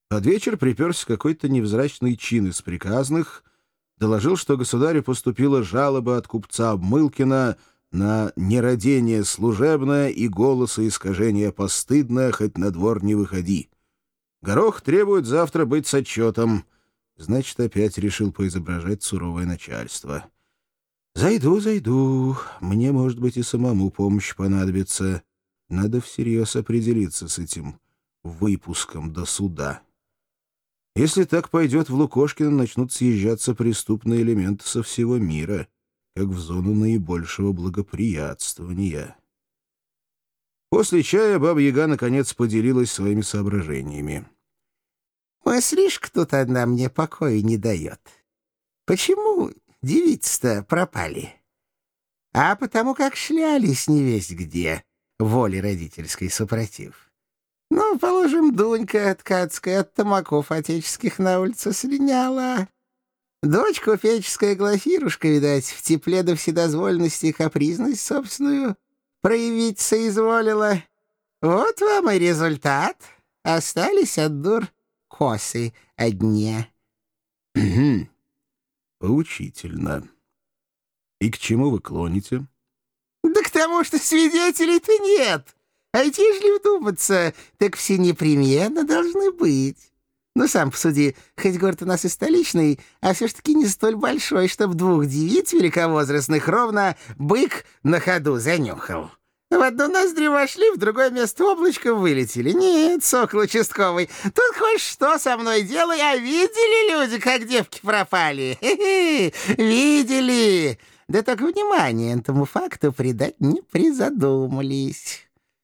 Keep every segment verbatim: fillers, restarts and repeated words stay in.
Под вечер приперся какой-то невзрачный чин из приказных, доложил, что государю поступила жалоба от купца Обмылкина на нерадение служебное и голоса искажение постыдное, хоть на двор не выходи. Горох требует завтра быть с отчетом. Значит, опять решил поизображать суровое начальство. Зайду, зайду. Мне, может быть, и самому помощь понадобится. Надо всерьез определиться с этим выпуском до суда. Если так пойдет, в Лукошкино начнут съезжаться преступные элементы со всего мира, как в зону наибольшего благоприятствования. После чая Баба-Яга наконец поделилась своими соображениями. «Мыслишь, тут одна мне покоя не дает. Почему девицы-то пропали? А потому как шлялись невесть где, воле родительской супротив. Ну, положим, Дунька Ткацкая от тамаков отеческих на улице слиняла. Дочь купеческая Глафирушка, видать, в тепле до вседозвольности и капризность собственную проявить соизволила. Вот вам и результат. Остались от дур косы одни». Угу. Поучительно. И к чему вы клоните? Да к тому, что свидетелей-то нет. А ведь ежели вдуматься, так все непременно должны быть. Ну, сам посуди, хоть город у нас и столичный, а все ж таки не столь большой, чтоб двух девиц великовозрастных ровно бык на ходу занюхал. В одну ноздрю вошли, в другое место облачком вылетели. Нет, сокол участковый, тут хоть что со мной делай, а видели люди, как девки пропали? Хе-хе, видели. Да только внимание этому факту придать не призадумались.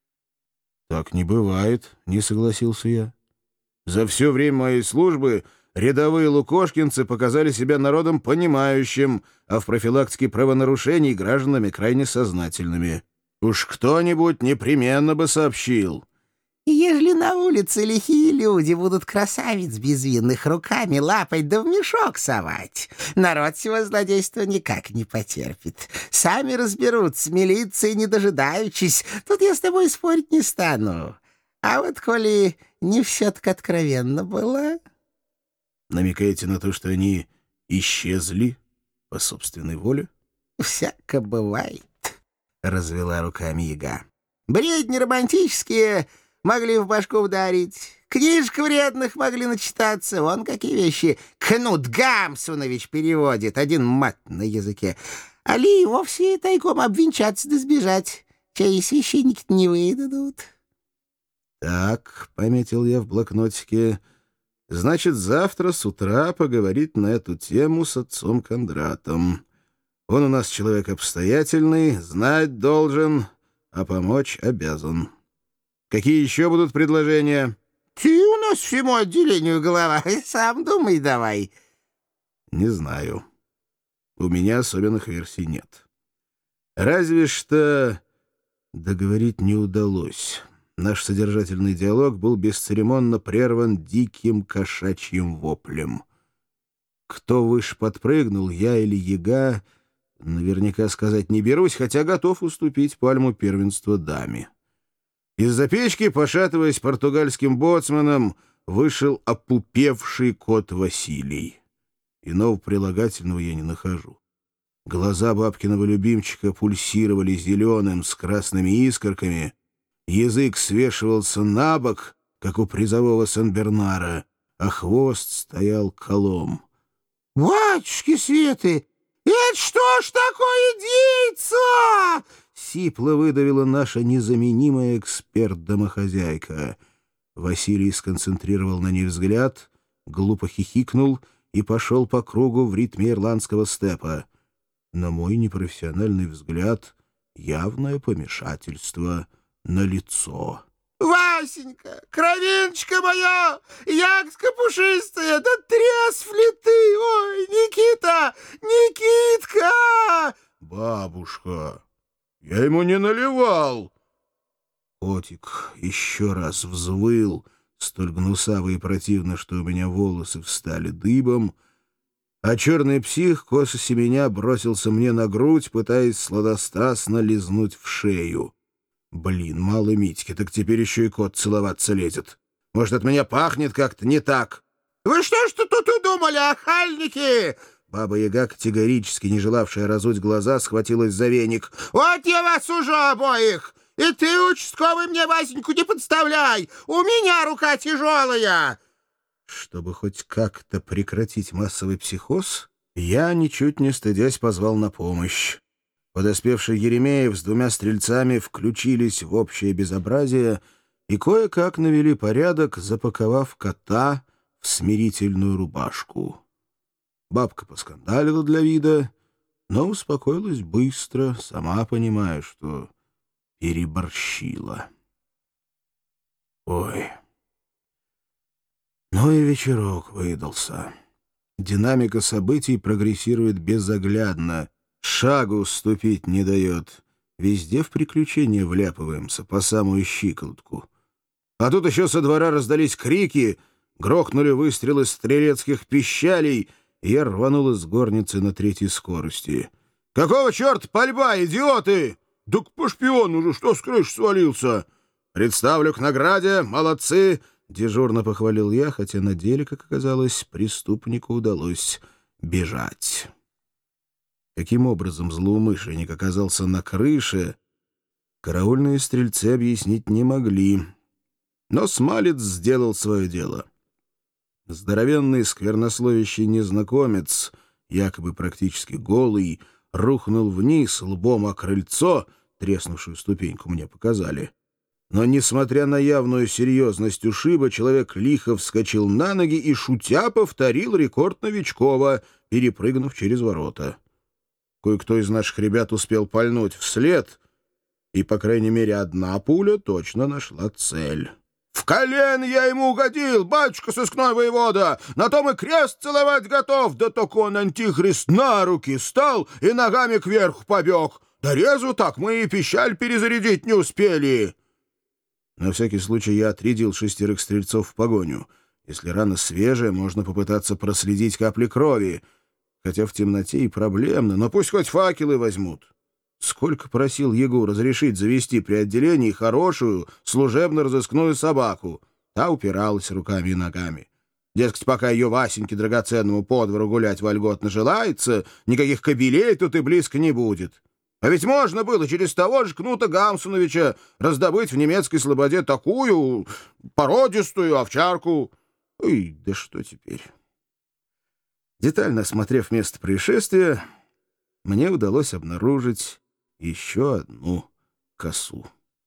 Так не бывает, не согласился я. За все время моей службы рядовые лукошкинцы показали себя народом понимающим, а в профилактике правонарушений гражданами крайне сознательными. Уж кто-нибудь непременно бы сообщил. Ежели на улице лихие люди будут красавиц безвинных руками лапать да в мешок совать, народ всего злодейства никак не потерпит. Сами разберутся, милиции не дожидаючись. Тут я с тобой спорить не стану. А вот коли не все так откровенно было... Намекаете на то, что они исчезли по собственной воле? Всяко бывает, — развела руками Яга. Бредни романтические могли в башку ударить, книжек вредных могли начитаться. Вон какие вещи Кнут Гамсунович переводит, один мат на языке. Али и вовсе тайком обвенчаться да сбежать. Чай и священники не выдадут. Так, — пометил я в блокнотике, — значит, завтра с утра поговорить на эту тему с отцом Кондратом. Он у нас человек обстоятельный, знать должен, а помочь обязан. Какие еще будут предложения? Ты у нас всему отделению голова, сам думай давай. Не знаю. У меня особенных версий нет. Разве что договорить не удалось. Наш содержательный диалог был бесцеремонно прерван диким кошачьим воплем. Кто выше подпрыгнул, я или Яга, наверняка сказать не берусь, хотя готов уступить пальму первенства даме. Из-за печки, пошатываясь португальским боцманом, вышел опупевший кот Василий. Иного прилагательного я не нахожу. Глаза бабкиного любимчика пульсировали зеленым с красными искорками, язык свешивался на бок, как у призового Сен-Бернара, а хвост стоял колом. — Батюшки Светы, это что ж такое действо? — сипло выдавила наша незаменимая эксперт-домохозяйка. Василий сконцентрировал на ней взгляд, глупо хихикнул и пошел по кругу в ритме ирландского степа. На мой непрофессиональный взгляд, явное помешательство на лицо. Васенька, кровиночка моя, ягодка пушистая, да тресв ли ты? Ой, Никита, Никитка! Бабушка, я ему не наливал. Котик еще раз взвыл, столь гнусаво и противно, что у меня волосы встали дыбом, а черный псих, косо семеня, бросился мне на грудь, пытаясь сладострастно лизнуть в шею. Блин, мало Митьки, так теперь еще и кот целоваться лезет. Может, от меня пахнет как-то не так?» «Вы что ж тут удумали, охальники?» Баба-яга, категорически не желавшая разуть глаза, схватилась за веник. «Вот я вас уже обоих! И ты, участковый, мне Васеньку не подставляй! У меня рука тяжелая!» Чтобы хоть как-то прекратить массовый психоз, я, ничуть не стыдясь, позвал на помощь. Подоспевший Еремеев с двумя стрельцами включились в общее безобразие и кое-как навели порядок, запаковав кота в смирительную рубашку. Бабка поскандалила для вида, но успокоилась быстро, сама понимая, что переборщила. Ой, ну и вечерок выдался. Динамика событий прогрессирует безоглядно, шагу ступить не дает. Везде в приключения вляпываемся по самую щиколотку. А тут еще со двора раздались крики, грохнули выстрелы стрелецких пищалей, и я рванул из горницы на третьей скорости. «Какого черта пальба, идиоты? Да по шпиону же, что с крыши свалился? Представлю к награде, молодцы!» Дежурно похвалил я, хотя на деле, как оказалось, преступнику удалось бежать. Каким образом злоумышленник оказался на крыше, караульные стрельцы объяснить не могли. Но смалец сделал свое дело. Здоровенный сквернословящий незнакомец, якобы практически голый, рухнул вниз лбом о крыльцо, треснувшую ступеньку мне показали. Но, несмотря на явную серьезность ушиба, человек лихо вскочил на ноги и, шутя, повторил рекорд Новичкова, перепрыгнув через ворота. Кое-кто из наших ребят успел пальнуть вслед, и, по крайней мере, одна пуля точно нашла цель. «В колен я ему угодил, батюшка сыскной воевода! На том и крест целовать готов! Да только он, антихрист, на руки стал и ногами кверху побег! Дорезу так мы и пищаль перезарядить не успели!» На всякий случай я отрядил шестерых стрельцов в погоню. Если рана свежая, можно попытаться проследить капли крови. Хотя в темноте и проблемно, но пусть хоть факелы возьмут. Сколько просил Егу разрешить завести при отделении хорошую служебно-розыскную собаку. Та упиралась руками и ногами. Дескать, пока ее Васеньке драгоценному по двору гулять вольготно желается, никаких кобелей тут и близко не будет. А ведь можно было через того же Кнута Гамсуновича раздобыть в немецкой слободе такую породистую овчарку. Ой, да что теперь? Детально осмотрев место происшествия, мне удалось обнаружить еще одну косу.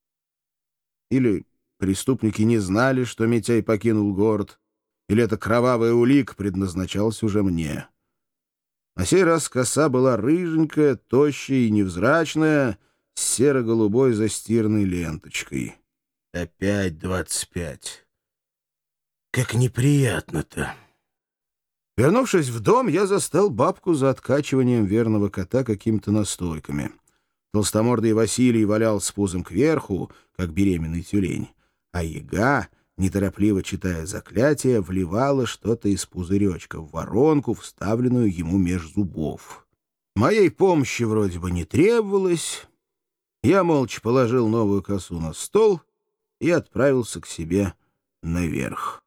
Или преступники не знали, что Митяй покинул город, или эта кровавая улика предназначалась уже мне. На сей раз коса была рыженькая, тощая и невзрачная, с серо-голубой застиранной ленточкой. Опять двадцать пять. Как неприятно-то. Вернувшись в дом, я застал бабку за откачиванием верного кота какими-то настойками. Толстомордый Василий валялся пузом кверху, как беременный тюлень, а яга, неторопливо читая заклятие, вливала что-то из пузыречка в воронку, вставленную ему меж зубов. Моей помощи вроде бы не требовалось. Я молча положил новую косу на стол и отправился к себе наверх.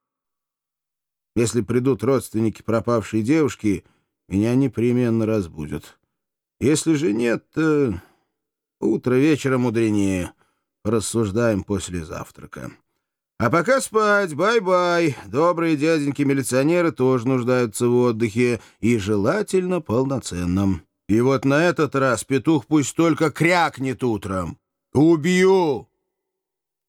Если придут родственники пропавшей девушки, меня непременно разбудят. Если же нет, то утро вечера мудренее. Рассуждаем после завтрака. А пока спать, бай-бай. Добрые дяденьки-милиционеры тоже нуждаются в отдыхе, и желательно полноценном. И вот на этот раз петух пусть только крякнет утром. Убью!